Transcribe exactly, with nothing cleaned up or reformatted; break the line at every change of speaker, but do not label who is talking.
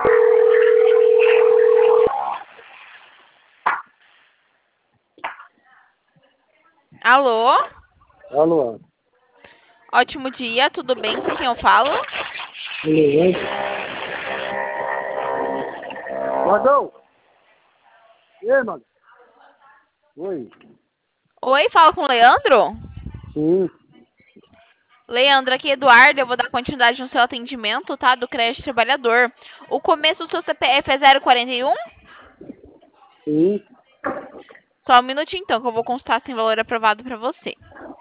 Alô?
Alô?
Ótimo dia, tudo bem? Com quem eu falo?
Oi? Gordão? E aí, mano? Oi?
Oi, falo com o Leandro?
Sim.
Leandro, aqui é Eduardo, eu vou dar continuidade no seu atendimento, tá? Do crédito trabalhador. O começo do seu C P F é zero quarenta e um?
Sim.
Só um minutinho então, que eu vou constar se tem valor aprovado pra você.